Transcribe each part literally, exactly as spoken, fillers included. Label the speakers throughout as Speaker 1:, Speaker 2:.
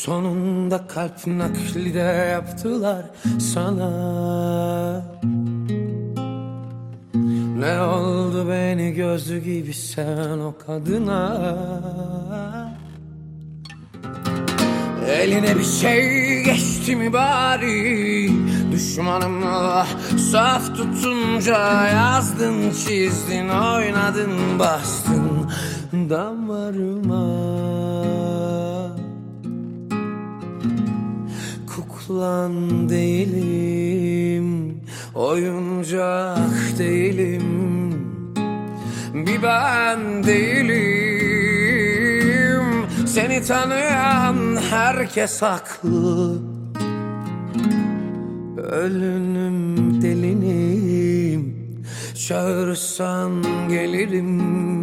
Speaker 1: Sonunda kalp nakli de yaptılar sana. Ne oldu beni gözü gibi sen o kadına? Eline bir şey geçti mi bari? Düşmanımla saf tutunca yazdın, çizdin, oynadın, bastın damarıma. Kuklan değilim, oyuncak değilim, bir ben değilim. Seni tanıyan herkes haklı. Ölünüm, delinim, çağırırsan gelirim.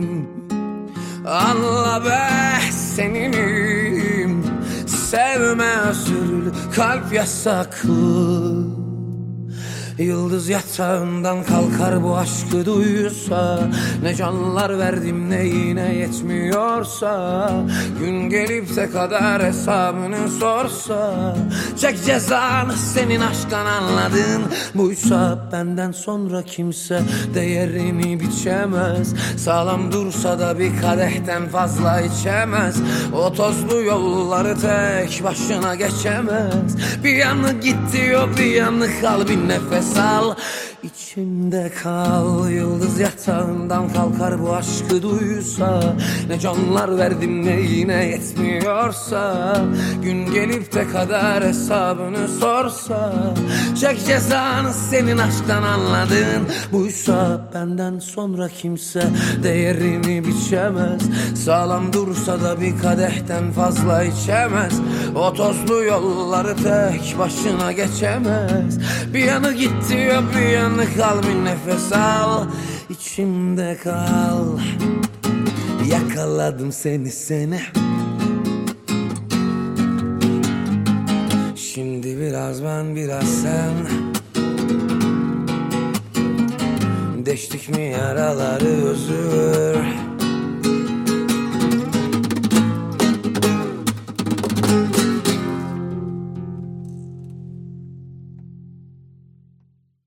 Speaker 1: Anla be seninim, sevme özürlü, kalp yasaklı. Yıldız yatağından kalkar bu aşkı duysa. Ne canlar verdim ne yine yetmiyorsa. Gün gelip de kader hesabını sorsa. Çek cezanı, senin aşktan anladın buysa. Benden sonra kimse değerini biçemez. Sağlam dursa da bir kadehten fazla içemez. O tozlu yolları tek başına geçemez. Bir yanı git diyor, bir yanı kal, bir nefes al, içimde kal. Yıldız yatağından kalkar bu aşkı duysa. Ne canlar verdim ne yine yetmiyorsa. Gün gelip de kader hesabını sorsa. Çek cezanı, senin aşktan anladın buysa. Benden sonra kimse değerini biçemez. Sağlam dursa da bir kadehten fazla içemez. O tozlu yolları tek başına geçemez. Bir yanı git diyor, bir yanı kal, bir nefes al, içimde kal. Yakaladım seni seni. Şimdi biraz ben biraz sen. Deştik mi yaraları özür